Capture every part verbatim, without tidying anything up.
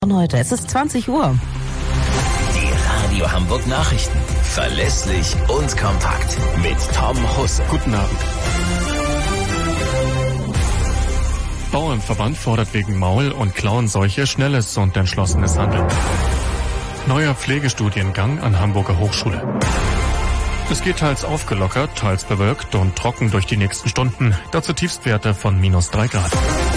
Heute, es ist zwanzig Uhr. Die Radio Hamburg Nachrichten. Verlässlich und kompakt. Mit Tom Husse. Guten Abend. Bauernverband fordert wegen Maul- und Klauenseuche schnelles und entschlossenes Handeln. Neuer Pflegestudiengang an Hamburger Hochschule. Es geht teils aufgelockert, teils bewölkt und trocken durch die nächsten Stunden. Dazu Tiefstwerte von minus drei Grad.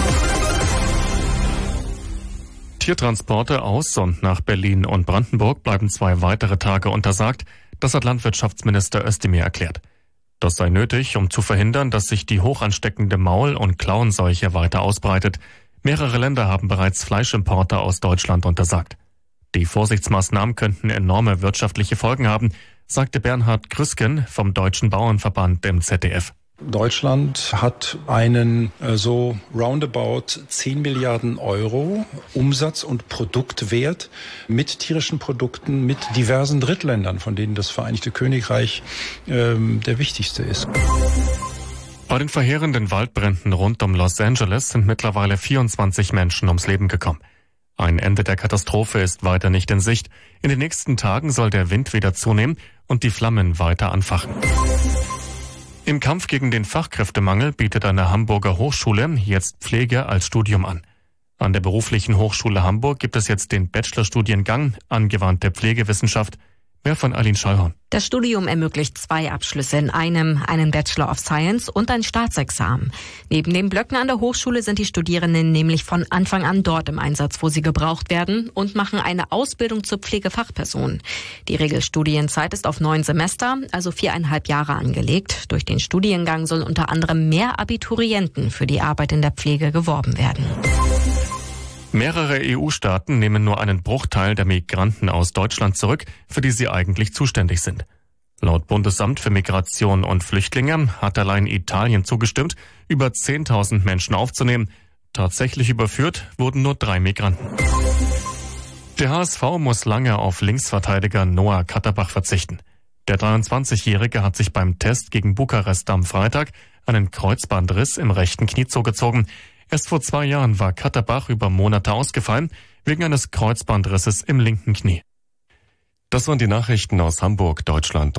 Tiertransporte aus und nach Berlin und Brandenburg bleiben zwei weitere Tage untersagt. Das hat Landwirtschaftsminister Özdemir erklärt. Das sei nötig, um zu verhindern, dass sich die hochansteckende Maul- und Klauenseuche weiter ausbreitet. Mehrere Länder haben bereits Fleischimporte aus Deutschland untersagt. Die Vorsichtsmaßnahmen könnten enorme wirtschaftliche Folgen haben, sagte Bernhard Krüsken vom Deutschen Bauernverband im Z D F. Deutschland hat einen äh, so roundabout zehn Milliarden Euro Umsatz- und Produktwert mit tierischen Produkten, mit diversen Drittländern, von denen das Vereinigte Königreich ähm, der wichtigste ist. Bei den verheerenden Waldbränden rund um Los Angeles sind mittlerweile vierundzwanzig Menschen ums Leben gekommen. Ein Ende der Katastrophe ist weiter nicht in Sicht. In den nächsten Tagen soll der Wind wieder zunehmen und die Flammen weiter anfachen. Im Kampf gegen den Fachkräftemangel bietet eine Hamburger Hochschule jetzt Pflege als Studium an. An der Beruflichen Hochschule Hamburg gibt es jetzt den Bachelorstudiengang Angewandte Pflegewissenschaft. Mehr von Aline Schallhorn. Das Studium ermöglicht zwei Abschlüsse in einem, einen Bachelor of Science und ein Staatsexamen. Neben den Blöcken an der Hochschule sind die Studierenden nämlich von Anfang an dort im Einsatz, wo sie gebraucht werden, und machen eine Ausbildung zur Pflegefachperson. Die Regelstudienzeit ist auf neun Semester, also viereinhalb Jahre angelegt. Durch den Studiengang sollen unter anderem mehr Abiturienten für die Arbeit in der Pflege geworben werden. Mehrere E U-Staaten nehmen nur einen Bruchteil der Migranten aus Deutschland zurück, für die sie eigentlich zuständig sind. Laut Bundesamt für Migration und Flüchtlinge hat allein Italien zugestimmt, über zehntausend Menschen aufzunehmen. Tatsächlich überführt wurden nur drei Migranten. Der H S V muss lange auf Linksverteidiger Noah Katterbach verzichten. Der dreiundzwanzigjährige hat sich beim Test gegen Bukarest am Freitag einen Kreuzbandriss im rechten Knie zugezogen. Erst vor zwei Jahren war Katterbach über Monate ausgefallen, wegen eines Kreuzbandrisses im linken Knie. Das waren die Nachrichten aus Hamburg, Deutschland.